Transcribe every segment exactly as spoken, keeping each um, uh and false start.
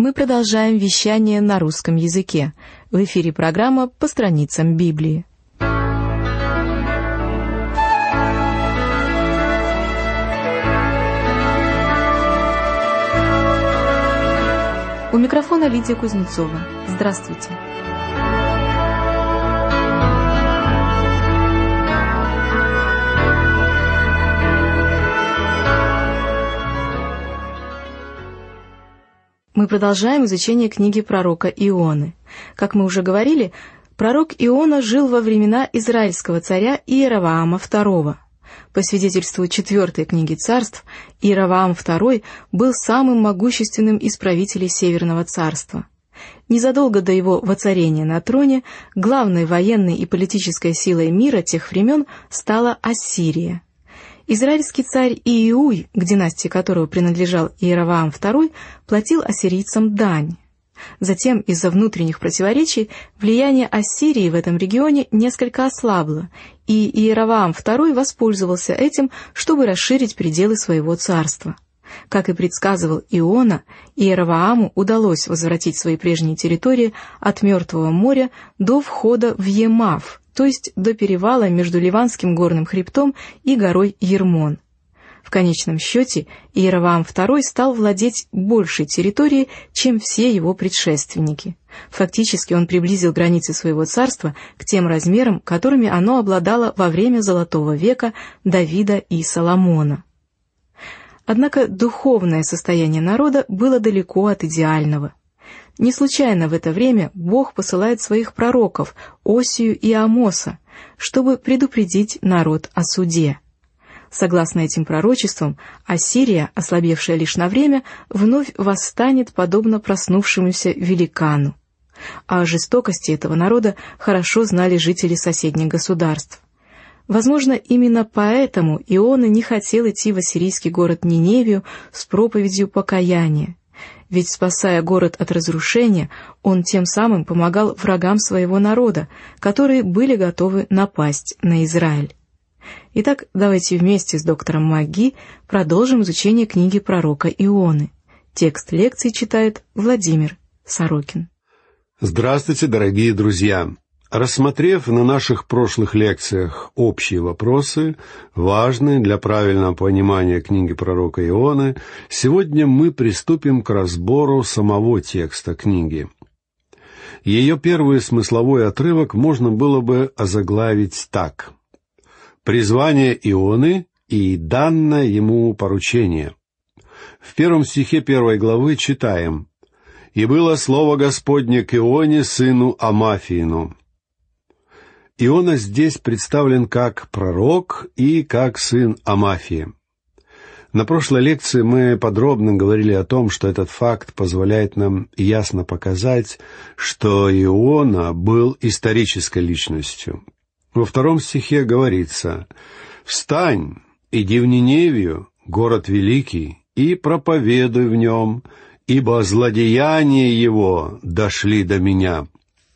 Мы продолжаем вещание на русском языке. В эфире программа «По страницам Библии». У микрофона Лидия Кузнецова. Здравствуйте. Мы продолжаем изучение книги пророка Ионы. Как мы уже говорили, пророк Иона жил во времена израильского царя Иеровоама второго. По свидетельству четвертой книги царств, Иеровоам второй был самым могущественным из правителей Северного царства. Незадолго до его воцарения на троне главной военной и политической силой мира тех времен стала Ассирия. Израильский царь Ииуй, к династии которого принадлежал Иеровоам второй, платил ассирийцам дань. Затем, из-за внутренних противоречий, влияние Ассирии в этом регионе несколько ослабло, и Иеровоам второй воспользовался этим, чтобы расширить пределы своего царства. Как и предсказывал Иона, Иеровоаму удалось возвратить свои прежние территории от Мертвого моря до входа в Емав, то есть до перевала между Ливанским горным хребтом и горой Ермон. В конечном счете Иеровоам второй стал владеть большей территорией, чем все его предшественники. Фактически он приблизил границы своего царства к тем размерам, которыми оно обладало во время Золотого века Давида и Соломона. Однако духовное состояние народа было далеко от идеального. Не случайно в это время Бог посылает своих пророков Осию и Амоса, чтобы предупредить народ о суде. Согласно этим пророчествам, Ассирия, ослабевшая лишь на время, вновь восстанет подобно проснувшемуся великану. О жестокости этого народа хорошо знали жители соседних государств. Возможно, именно поэтому Иона не хотел идти в ассирийский город Ниневию с проповедью покаяния. Ведь, спасая город от разрушения, он тем самым помогал врагам своего народа, которые были готовы напасть на Израиль. Итак, давайте вместе с доктором МакГи продолжим изучение книги пророка Ионы. Текст лекции читает Владимир Сорокин. Здравствуйте, дорогие друзья! Рассмотрев на наших прошлых лекциях общие вопросы, важные для правильного понимания книги пророка Ионы, сегодня мы приступим к разбору самого текста книги. Ее первый смысловой отрывок можно было бы озаглавить так: «Призвание Ионы и данное ему поручение». В первом стихе первой главы читаем: «И было слово Господне к Ионе, сыну Амафиину». Иона здесь представлен как пророк и как сын Амафии. На прошлой лекции мы подробно говорили о том, что этот факт позволяет нам ясно показать, что Иона был исторической личностью. Во втором стихе говорится: «Встань, иди в Ниневию, город великий, и проповедуй в нем, ибо злодеяния его дошли до меня».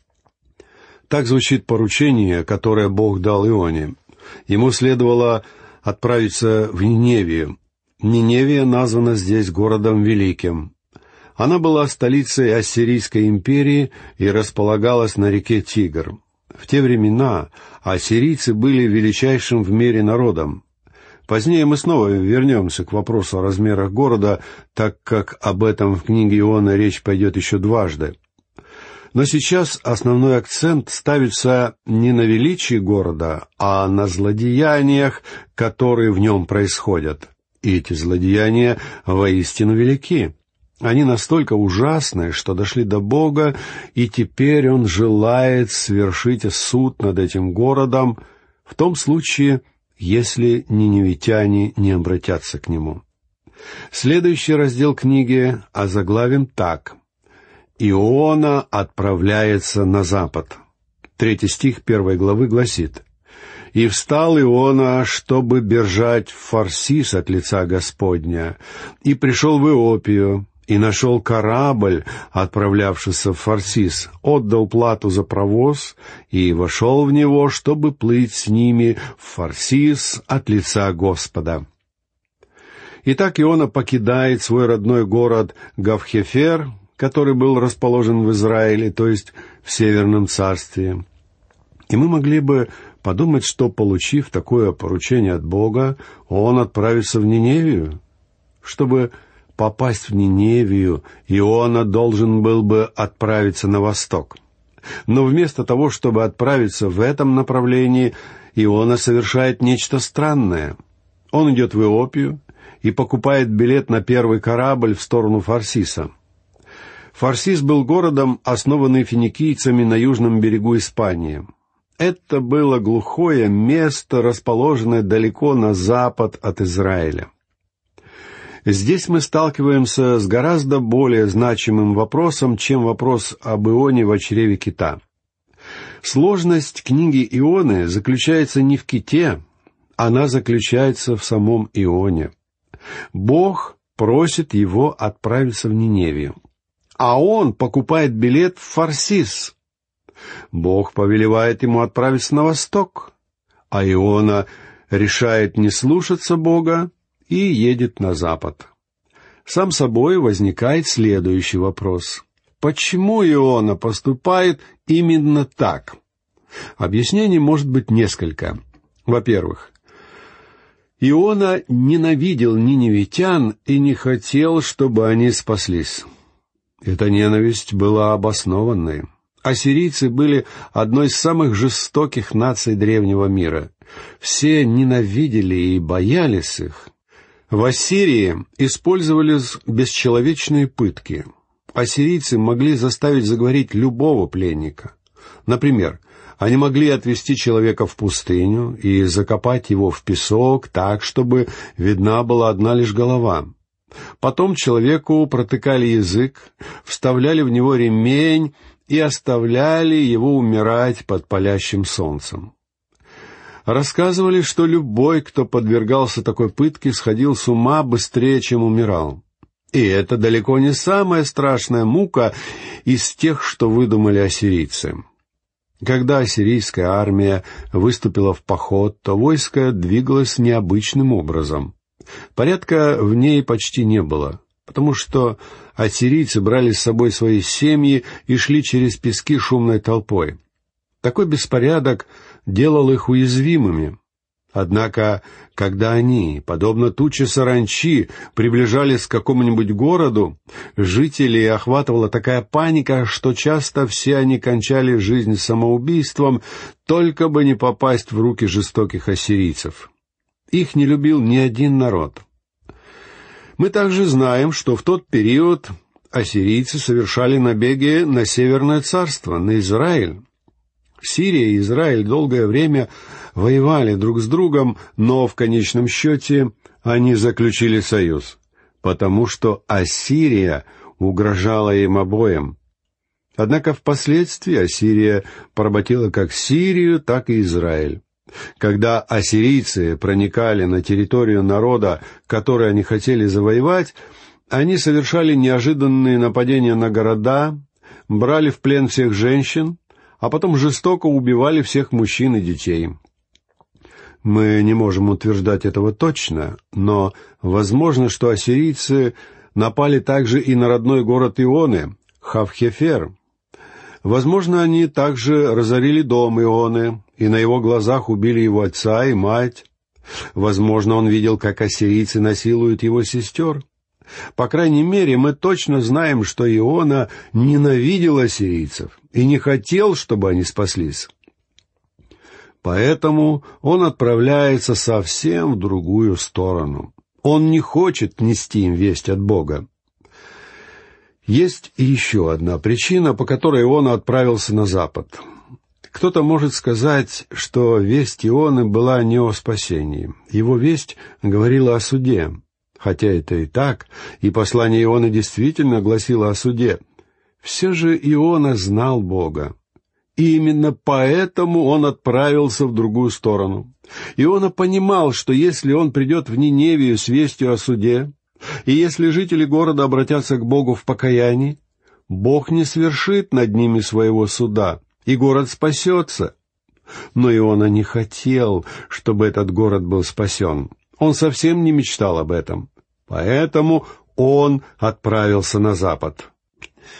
Так звучит поручение, которое Бог дал Ионе. Ему следовало отправиться в Ниневию. Ниневия названа здесь городом великим. Она была столицей Ассирийской империи и располагалась на реке Тигр. В те времена ассирийцы были величайшим в мире народом. Позднее мы снова вернемся к вопросу о размерах города, так как об этом в книге Ионы речь пойдет еще дважды. Но сейчас основной акцент ставится не на величии города, а на злодеяниях, которые в нем происходят. И эти злодеяния воистину велики. Они настолько ужасны, что дошли до Бога, и теперь Он желает свершить суд над этим городом, в том случае, если ниневитяне не обратятся к Нему. Следующий раздел книги озаглавен так: «Иона отправляется на запад». Третий стих первой главы гласит: «И встал Иона, чтобы бежать в Фарсис от лица Господня, и пришел в Иопию, и нашел корабль, отправлявшийся в Фарсис, отдал плату за провоз, и вошел в него, чтобы плыть с ними в Фарсис от лица Господа». Итак, Иона покидает свой родной город Гавхефер, который был расположен в Израиле, то есть в Северном царстве. И мы могли бы подумать, что, получив такое поручение от Бога, он отправится в Ниневию. Чтобы попасть в Ниневию, Иона должен был бы отправиться на восток. Но вместо того, чтобы отправиться в этом направлении, Иона совершает нечто странное. Он идет в Иопию и покупает билет на первый корабль в сторону Фарсиса. Фарсис был городом, основанный финикийцами на южном берегу Испании. Это было глухое место, расположенное далеко на запад от Израиля. Здесь мы сталкиваемся с гораздо более значимым вопросом, чем вопрос об Ионе в чреве кита. Сложность книги Ионы заключается не в ките, она заключается в самом Ионе. Бог просит его отправиться в Ниневию, а он покупает билет в Фарсис. Бог повелевает ему отправиться на восток, а Иона решает не слушаться Бога и едет на запад. Сам собой возникает следующий вопрос. Почему Иона поступает именно так? Объяснений может быть несколько. Во-первых, Иона ненавидел ниневитян и не хотел, чтобы они спаслись. Эта ненависть была обоснованной. Ассирийцы были одной из самых жестоких наций древнего мира. Все ненавидели и боялись их. В Ассирии использовались бесчеловечные пытки. Ассирийцы могли заставить заговорить любого пленника. Например, они могли отвести человека в пустыню и закопать его в песок так, чтобы видна была одна лишь голова. Потом человеку протыкали язык, вставляли в него ремень и оставляли его умирать под палящим солнцем. Рассказывали, что любой, кто подвергался такой пытке, сходил с ума быстрее, чем умирал. И это далеко не самая страшная мука из тех, что выдумали ассирийцы. Когда ассирийская армия выступила в поход, то войско двигалось необычным образом. Порядка в ней почти не было, потому что ассирийцы брали с собой свои семьи и шли через пески шумной толпой. Такой беспорядок делал их уязвимыми. Однако, когда они, подобно туче саранчи, приближались к какому-нибудь городу, жителей охватывала такая паника, что часто все они кончали жизнь самоубийством, только бы не попасть в руки жестоких ассирийцев. Их не любил ни один народ. Мы также знаем, что в тот период ассирийцы совершали набеги на Северное царство, на Израиль. Сирия и Израиль долгое время воевали друг с другом, но в конечном счете они заключили союз, потому что Ассирия угрожала им обоим. Однако впоследствии Ассирия поработила как Сирию, так и Израиль. Когда ассирийцы проникали на территорию народа, который они хотели завоевать, они совершали неожиданные нападения на города, брали в плен всех женщин, а потом жестоко убивали всех мужчин и детей. Мы не можем утверждать этого точно, но возможно, что ассирийцы напали также и на родной город Ионы, Хавхефер. Возможно, они также разорили дом Ионы, и на его глазах убили его отца и мать. Возможно, он видел, как ассирийцы насилуют его сестер. По крайней мере, мы точно знаем, что Иона ненавидел ассирийцев и не хотел, чтобы они спаслись. Поэтому он отправляется совсем в другую сторону. Он не хочет нести им весть от Бога. Есть и еще одна причина, по которой Иона отправился на запад. Кто-то может сказать, что весть Ионы была не о спасении. Его весть говорила о суде. Хотя это и так, и послание Ионы действительно гласило о суде. Все же Иона знал Бога. И именно поэтому он отправился в другую сторону. Иона понимал, что если он придет в Ниневию с вестью о суде, и если жители города обратятся к Богу в покаянии, Бог не свершит над ними своего суда, и город спасется. Но Иона не хотел, чтобы этот город был спасен. Он совсем не мечтал об этом. Поэтому он отправился на запад.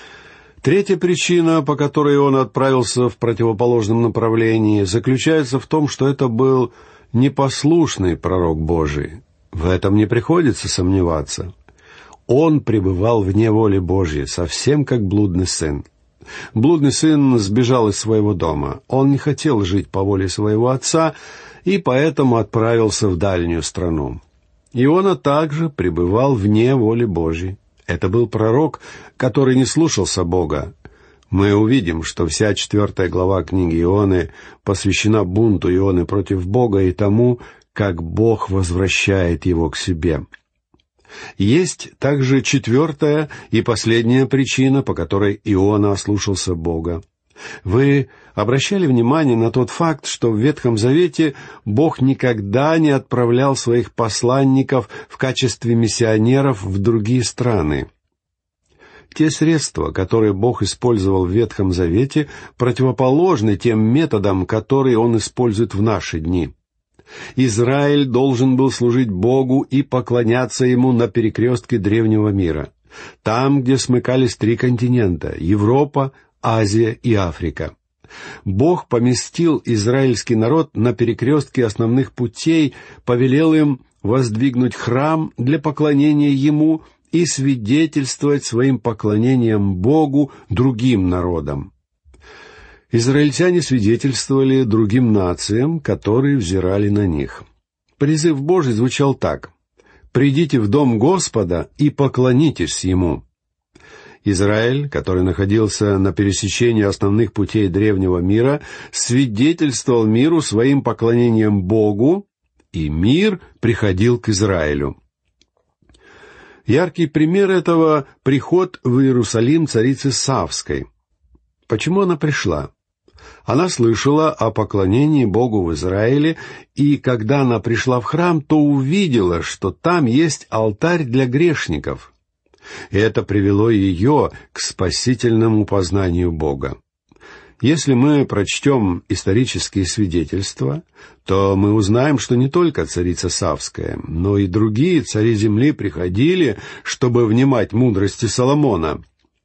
Третья причина, по которой он отправился в противоположном направлении, заключается в том, что это был непослушный пророк Божий. В этом не приходится сомневаться. Он пребывал вне воли Божьей, совсем как блудный сын. Блудный сын сбежал из своего дома. Он не хотел жить по воле своего отца, и поэтому отправился в дальнюю страну. Иона также пребывал вне воли Божьей. Это был пророк, который не слушался Бога. Мы увидим, что вся четвертая глава книги Ионы посвящена бунту Ионы против Бога и тому, как Бог возвращает его к себе. Есть также четвертая и последняя причина, по которой Иона ослушался Бога. Вы обращали внимание на тот факт, что в Ветхом Завете Бог никогда не отправлял своих посланников в качестве миссионеров в другие страны. Те средства, которые Бог использовал в Ветхом Завете, противоположны тем методам, которые Он использует в наши дни. Израиль должен был служить Богу и поклоняться Ему на перекрестке древнего мира, там, где смыкались три континента — Европа, Азия и Африка. Бог поместил израильский народ на перекрестке основных путей, повелел им воздвигнуть храм для поклонения Ему и свидетельствовать своим поклонением Богу другим народам. Израильтяне свидетельствовали другим нациям, которые взирали на них. Призыв Божий звучал так: «Придите в дом Господа и поклонитесь Ему». Израиль, который находился на пересечении основных путей древнего мира, свидетельствовал миру своим поклонением Богу, и мир приходил к Израилю. Яркий пример этого — приход в Иерусалим царицы Савской. Почему она пришла? Она слышала о поклонении Богу в Израиле, и когда она пришла в храм, то увидела, что там есть алтарь для грешников. И это привело ее к спасительному познанию Бога. Если мы прочтем исторические свидетельства, то мы узнаем, что не только царица Савская, но и другие цари земли приходили, чтобы внимать мудрости Соломона.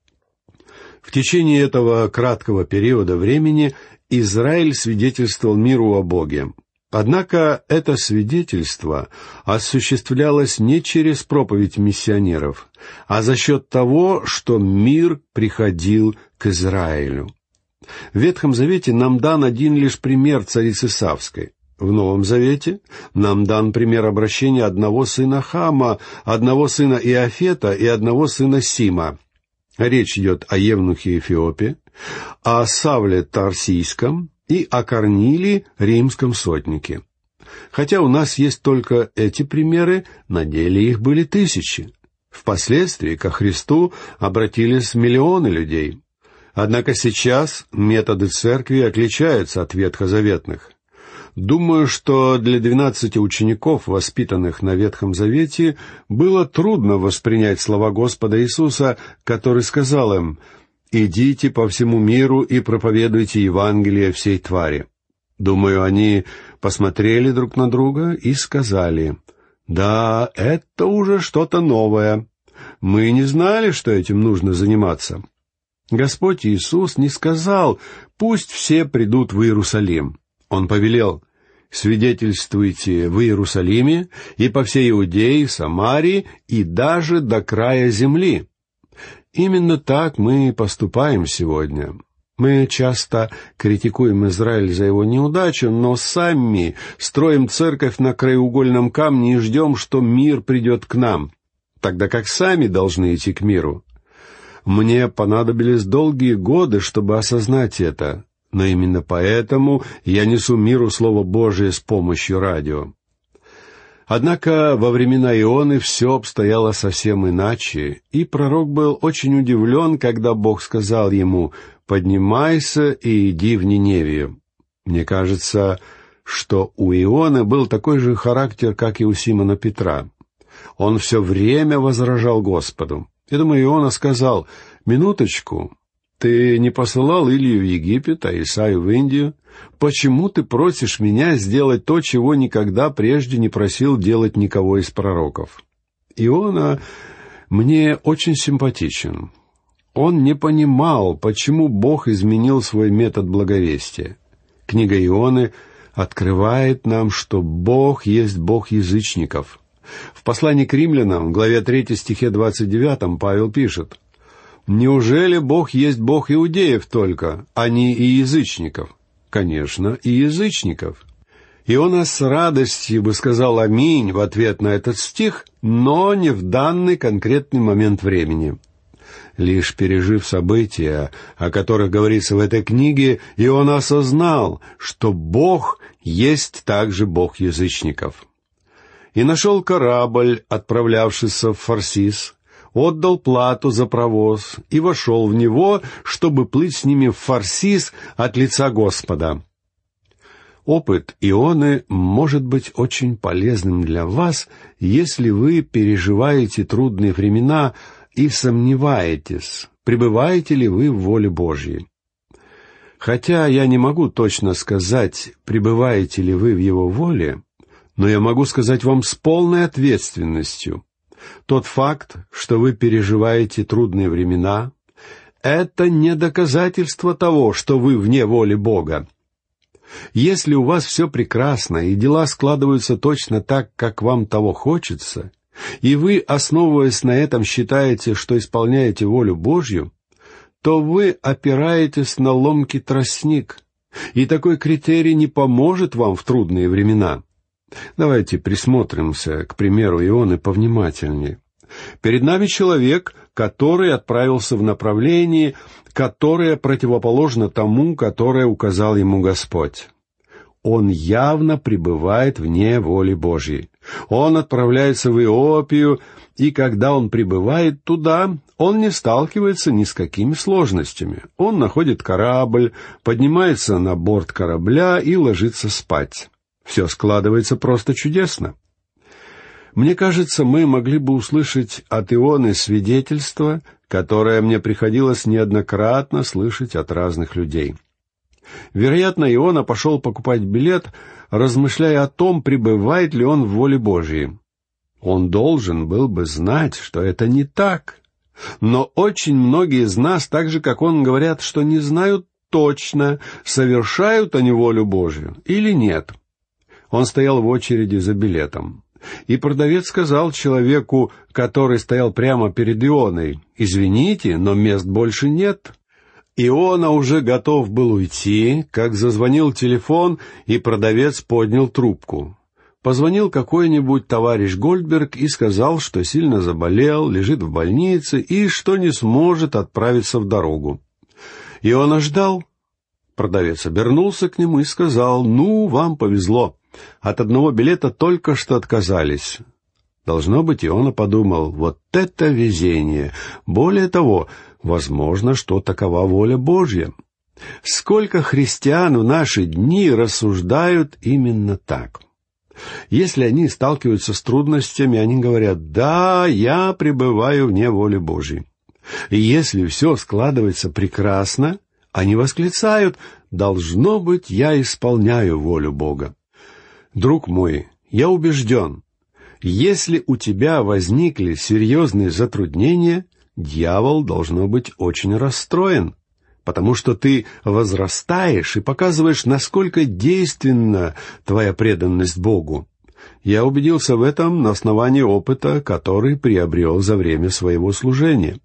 В течение этого краткого периода времени Израиль свидетельствовал миру о Боге. Однако это свидетельство осуществлялось не через проповедь миссионеров, а за счет того, что мир приходил к Израилю. В Ветхом Завете нам дан один лишь пример царицы Савской. В Новом Завете нам дан пример обращения одного сына Хама, одного сына Иофета и одного сына Сима. Речь идет о евнухе Эфиопе, о Савле Тарсийском и о Корнилии, римском сотнике. Хотя у нас есть только эти примеры, на деле их были тысячи. Впоследствии ко Христу обратились миллионы людей. Однако сейчас методы церкви отличаются от ветхозаветных. Думаю, что для двенадцати учеников, воспитанных на Ветхом Завете, было трудно воспринять слова Господа Иисуса, который сказал им: «Идите по всему миру и проповедуйте Евангелие всей твари». Думаю, они посмотрели друг на друга и сказали: «Да, это уже что-то новое. Мы не знали, что этим нужно заниматься». Господь Иисус не сказал: «Пусть все придут в Иерусалим». Он повелел: «Свидетельствуйте в Иерусалиме и по всей Иудее, Самарии и даже до края земли». Именно так мы и поступаем сегодня. Мы часто критикуем Израиль за его неудачу, но сами строим церковь на краеугольном камне и ждем, что мир придет к нам, тогда как сами должны идти к миру. Мне понадобились долгие годы, чтобы осознать это, но именно поэтому я несу миру Слово Божие с помощью радио. Однако во времена Ионы все обстояло совсем иначе, и пророк был очень удивлен, когда Бог сказал ему: «Поднимайся и иди в Ниневию». Мне кажется, что у Ионы был такой же характер, как и у Симона Петра. Он все время возражал Господу. Я думаю, Иона сказал: «Минуточку, ты не посылал Илью в Египет, а Исаию в Индию? Почему ты просишь меня сделать то, чего никогда прежде не просил делать никого из пророков?» Иона мне очень симпатичен. Он не понимал, почему Бог изменил свой метод благовестия. Книга Ионы открывает нам, что Бог есть Бог язычников. В послании к римлянам, в главе третьей, стихе двадцать девятом, Павел пишет: «Неужели Бог есть Бог иудеев только, а не и язычников?» Конечно, и язычников. Иона с радостью бы сказал «Аминь» в ответ на этот стих, но не в данный конкретный момент времени. Лишь пережив события, о которых говорится в этой книге, Иона осознал, что Бог есть также Бог язычников. «И нашел корабль, отправлявшийся в Фарсис, отдал плату за провоз и вошел в него, чтобы плыть с ними в Фарсис от лица Господа». Опыт Ионы может быть очень полезным для вас, если вы переживаете трудные времена и сомневаетесь, пребываете ли вы в воле Божьей. Хотя я не могу точно сказать, пребываете ли вы в Его воле, но я могу сказать вам с полной ответственностью: тот факт, что вы переживаете трудные времена, это не доказательство того, что вы вне воли Бога. Если у вас все прекрасно, и дела складываются точно так, как вам того хочется, и вы, основываясь на этом, считаете, что исполняете волю Божью, то вы опираетесь на ломкий тростник, и такой критерий не поможет вам в трудные времена. Давайте присмотримся к примеру Ионы повнимательнее. Перед нами человек, который отправился в направлении, которое противоположно тому, которое указал ему Господь. Он явно пребывает вне воли Божьей. Он отправляется в Иопию, и когда он прибывает туда, он не сталкивается ни с какими сложностями. Он находит корабль, поднимается на борт корабля и ложится спать. Все складывается просто чудесно. Мне кажется, мы могли бы услышать от Ионы свидетельство, которое мне приходилось неоднократно слышать от разных людей. Вероятно, Иона пошел покупать билет, размышляя о том, пребывает ли он в воле Божьей. Он должен был бы знать, что это не так. Но очень многие из нас, так же, как он, говорят, что не знают точно, совершают они волю Божью или нет. Он стоял в очереди за билетом. И продавец сказал человеку, который стоял прямо перед Ионой: «Извините, но мест больше нет». Иона уже готов был уйти, как зазвонил телефон, и продавец поднял трубку. Позвонил какой-нибудь товарищ Гольдберг и сказал, что сильно заболел, лежит в больнице и что не сможет отправиться в дорогу. Иона ждал. Продавец обернулся к нему и сказал: «Ну, вам повезло. От одного билета только что отказались». Должно быть, Иона подумал: вот это везение! Более того, возможно, что такова воля Божья. Сколько христиан в наши дни рассуждают именно так. Если они сталкиваются с трудностями, они говорят: «Да, я пребываю вне воли Божьей». И если все складывается прекрасно, они восклицают: «Должно быть, я исполняю волю Бога». Друг мой, я убежден, если у тебя возникли серьезные затруднения, дьявол должно быть очень расстроен, потому что ты возрастаешь и показываешь, насколько действенна твоя преданность Богу. Я убедился в этом на основании опыта, который приобрел за время своего служения.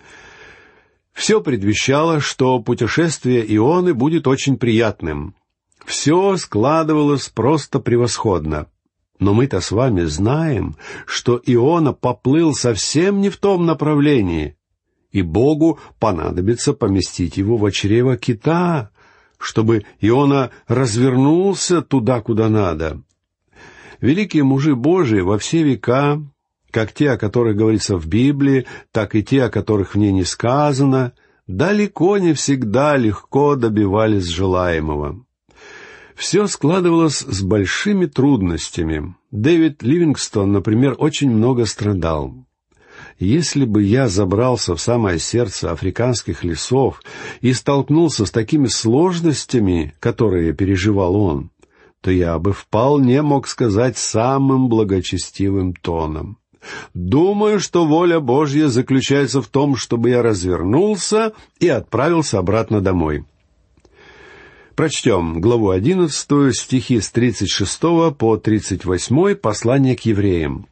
Все предвещало, что путешествие Ионы будет очень приятным. Все складывалось просто превосходно. Но мы-то с вами знаем, что Иона поплыл совсем не в том направлении, и Богу понадобится поместить его в чрево кита, чтобы Иона развернулся туда, куда надо. Великие мужи Божии во все века, как те, о которых говорится в Библии, так и те, о которых в ней не сказано, далеко не всегда легко добивались желаемого. Все складывалось с большими трудностями. Дэвид Ливингстон, например, очень много страдал. Если бы я забрался в самое сердце африканских лесов и столкнулся с такими сложностями, которые переживал он, то я бы вполне мог сказать самым благочестивым тоном: Думаю, что воля Божья заключается в том, чтобы я развернулся и отправился обратно домой». Прочтем главу одиннадцатую, стихи с тридцать шестого по тридцать восьмой, послание к евреям.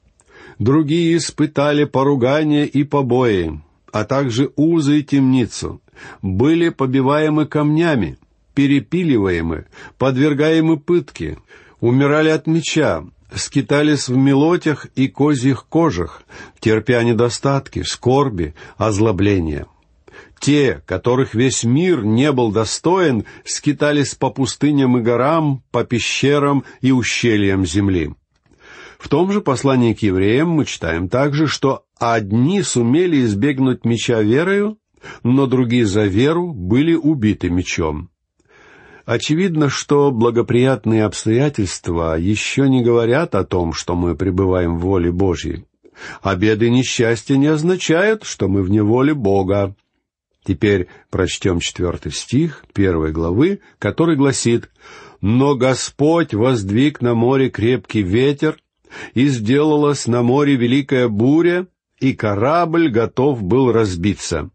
«Другие испытали поругание и побои, а также узы и темницу, были побиваемы камнями, перепиливаемы, подвергаемы пытке, умирали от меча, скитались в мелотях и козьих кожах, терпя недостатки, скорби, озлобления. Те, которых весь мир не был достоин, скитались по пустыням и горам, по пещерам и ущельям земли». В том же послании к евреям мы читаем также, что одни сумели избегнуть меча верою, но другие за веру были убиты мечом. Очевидно, что благоприятные обстоятельства еще не говорят о том, что мы пребываем в воле Божьей. А беды и несчастья не означают, что мы в неволе Бога. Теперь прочтем четвертый стих первой главы, который гласит: «Но Господь воздвиг на море крепкий ветер, и сделалась на море великая буря, и корабль готов был разбиться».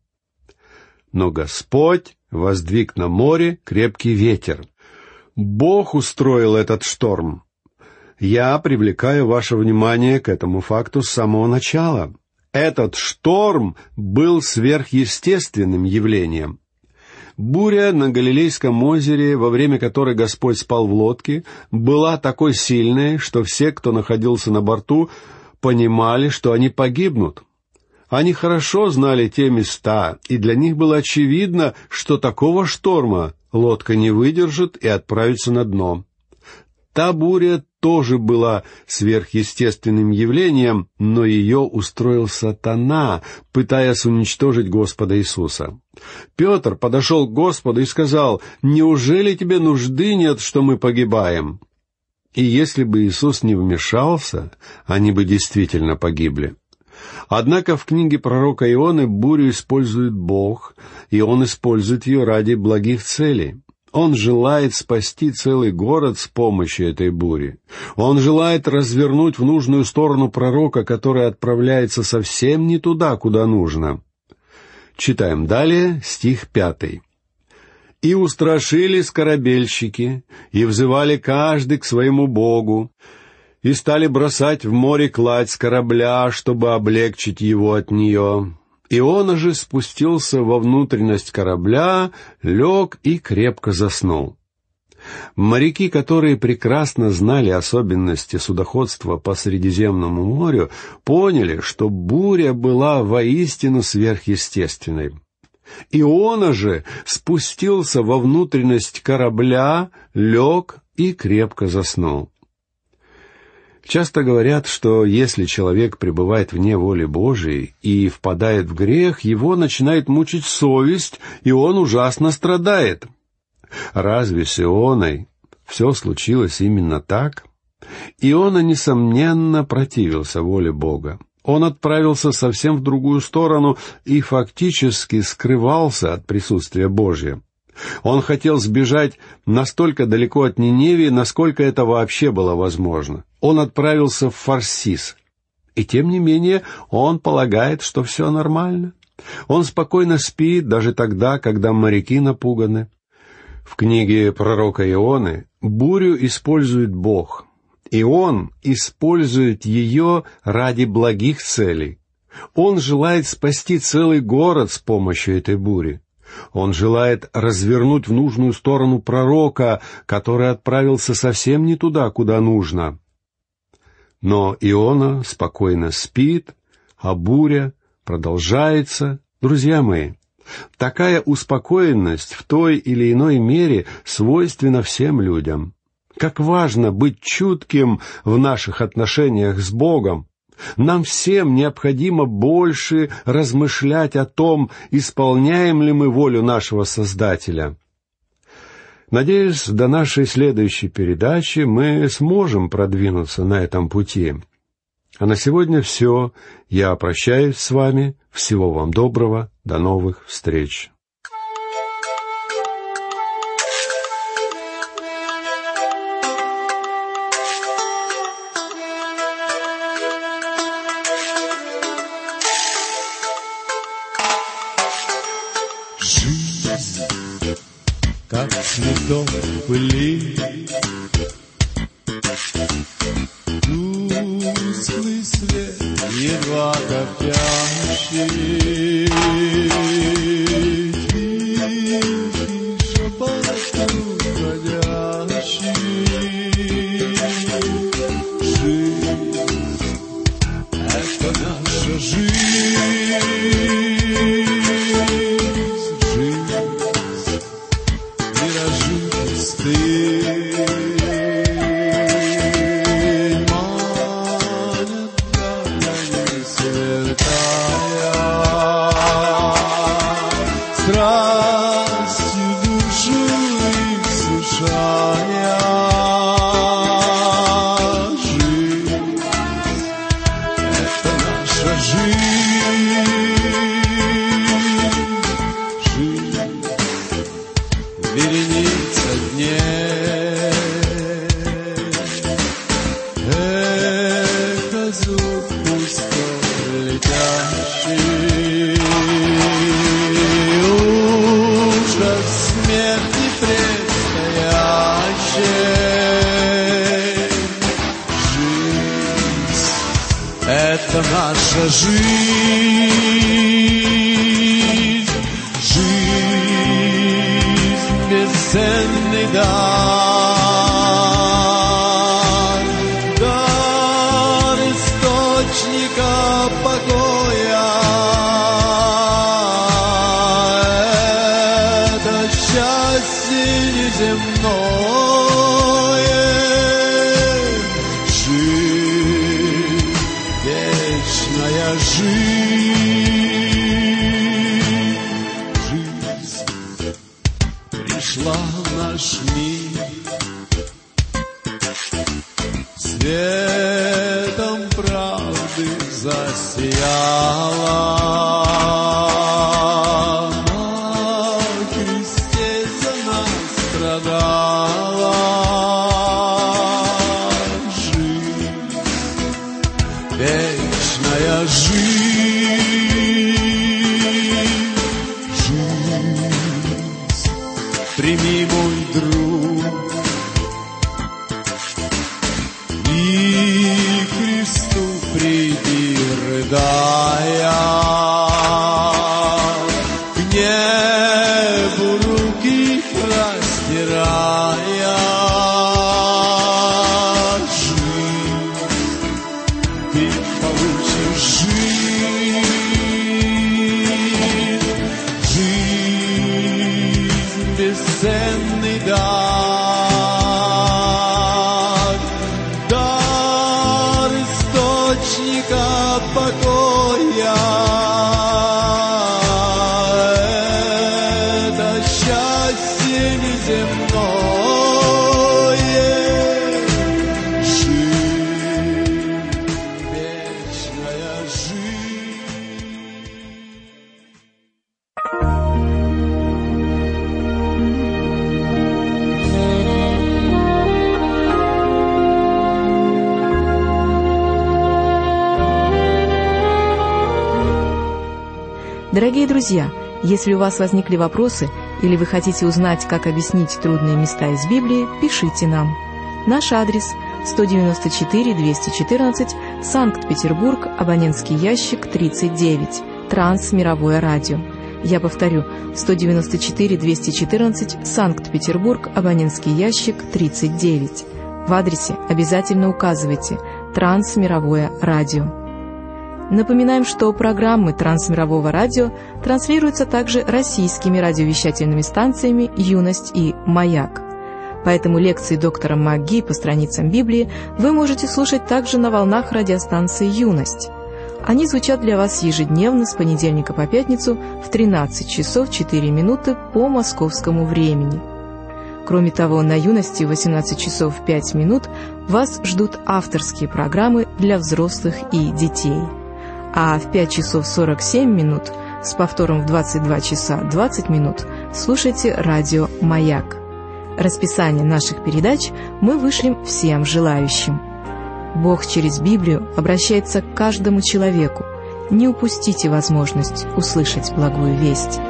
Но Господь воздвиг на море крепкий ветер. Бог устроил этот шторм. Я привлекаю ваше внимание к этому факту с самого начала. Этот шторм был сверхъестественным явлением. Буря на Галилейском озере, во время которой Господь спал в лодке, была такой сильной, что все, кто находился на борту, понимали, что они погибнут. Они хорошо знали те места, и для них было очевидно, что такого шторма лодка не выдержит и отправится на дно. Та буря тоже была сверхъестественным явлением, но ее устроил сатана, пытаясь уничтожить Господа Иисуса. Петр подошел к Господу и сказал: «Неужели тебе нужды нет, что мы погибаем?» И если бы Иисус не вмешался, они бы действительно погибли. Однако в книге пророка Ионы бурю использует Бог, и Он использует ее ради благих целей. Он желает спасти целый город с помощью этой бури. Он желает развернуть в нужную сторону пророка, который отправляется совсем не туда, куда нужно. Читаем далее стих пятый. «И устрашились корабельщики, и взывали каждый к своему богу, и стали бросать в море кладь с корабля, чтобы облегчить его от нее. Иона же спустился во внутренность корабля, лег и крепко заснул». Моряки, которые прекрасно знали особенности судоходства по Средиземному морю, поняли, что буря была воистину сверхъестественной. Иона же спустился во внутренность корабля, лег и крепко заснул. Часто говорят, что если человек пребывает вне воли Божией и впадает в грех, его начинает мучить совесть, и он ужасно страдает. Разве с Ионой все случилось именно так? Иона, несомненно, противился воле Бога. Он отправился совсем в другую сторону и фактически скрывался от присутствия Божия. Он хотел сбежать настолько далеко от Ниневии, насколько это вообще было возможно. Он отправился в Фарсис. И тем не менее он полагает, что все нормально. Он спокойно спит даже тогда, когда моряки напуганы. В книге пророка Ионы бурю использует Бог, и Он использует ее ради благих целей. Он желает спасти целый город с помощью этой бури. Он желает развернуть в нужную сторону пророка, который отправился совсем не туда, куда нужно. Но Иона спокойно спит, а буря продолжается. Друзья мои, такая успокоенность в той или иной мере свойственна всем людям. Как важно быть чутким в наших отношениях с Богом. Нам всем необходимо больше размышлять о том, исполняем ли мы волю нашего Создателя. Надеюсь, до нашей следующей передачи мы сможем продвинуться на этом пути. А на сегодня все. Я прощаюсь с вами. Всего вам доброго. До новых встреч. Жизнь, как цветок в пыли, тусклый свет, едва коптящий, тихий шепот уходящий. Жизнь — это наша жизнь. Вереница дней, эхо звук пустой летящий, ужас смерти предстоящей. Жизнь — это наша жизнь, жизнь — бесценный дар, дар источника покоя. Это счастье неземное, жизнь, вечная жизнь. Пришла в наш мир, светом правды засияла, на кресте за нас страдала. Жизнь, вечная жизнь. Прими, мой друг, и к кресту приди, рыдая, к небу руки простирая. Жизнь, ты получишь жизнь, бесценный дар, дар источника покоя. Это счастье неземное, жизнь, вечная жизнь. Дорогие друзья, если у вас возникли вопросы или вы хотите узнать, как объяснить трудные места из Библии, пишите нам. Наш адрес сто девяносто четыре двести четырнадцать, Санкт-Петербург, абонентский ящик тридцать девять, Трансмировое радио. Я повторю, сто девяносто четыре двести четырнадцать, Санкт-Петербург, абонентский ящик тридцать девять. В адресе обязательно указывайте «Трансмировое радио». Напоминаем, что программы Трансмирового радио транслируются также российскими радиовещательными станциями «Юность» и «Маяк». Поэтому лекции доктора МакГи по страницам Библии вы можете слушать также на волнах радиостанции «Юность». Они звучат для вас ежедневно с понедельника по пятницу в тринадцать часов четыре минуты по московскому времени. Кроме того, на «Юности» в восемнадцать часов пять минут вас ждут авторские программы для взрослых и детей. А в пять часов сорок семь минут с повтором в двадцать два часа двадцать минут слушайте радио «Маяк». Расписание наших передач мы вышлем всем желающим. Бог через Библию обращается к каждому человеку. Не упустите возможность услышать благую весть.